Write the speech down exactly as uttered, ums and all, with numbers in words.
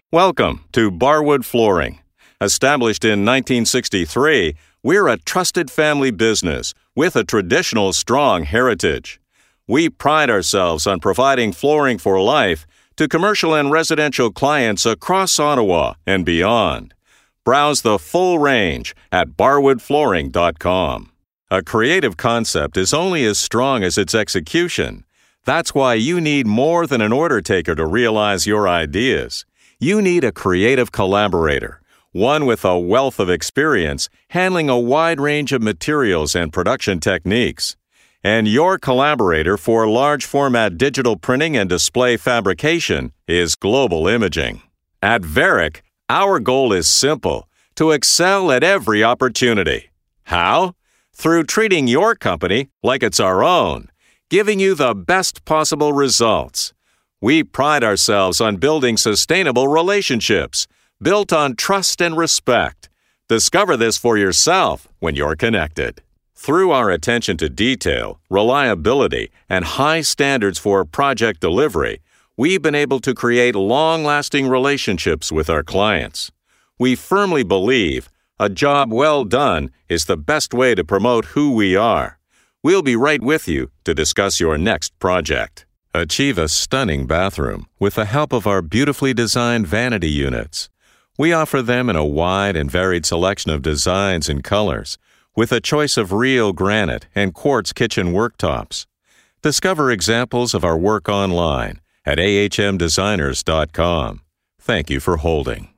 Welcome to Barwood Flooring. Established in nineteen sixty-three, we're a trusted family business with a traditional strong heritage. We pride ourselves on providing flooring for life to commercial and residential clients across Ottawa and beyond. Browse the full range at barwood flooring dot com. A creative concept is only as strong as its execution. That's why you need more than an order taker to realize your ideas. You need a creative collaborator, one with a wealth of experience handling a wide range of materials and production techniques. And your collaborator for large format digital printing and display fabrication is Global Imaging. At Veric, our goal is simple: to excel at every opportunity. How? Through treating your company like it's our own, giving you the best possible results. We pride ourselves on building sustainable relationships, built on trust and respect. Discover this for yourself when you're connected. Through our attention to detail, reliability, and high standards for project delivery, we've been able to create long-lasting relationships with our clients. We firmly believe a job well done is the best way to promote who we are. We'll be right with you to discuss your next project. Achieve a stunning bathroom with the help of our beautifully designed vanity units. We offer them in a wide and varied selection of designs and colors, with a choice of real granite and quartz kitchen worktops. Discover examples of our work online at a h m designers dot com. Thank you for holding.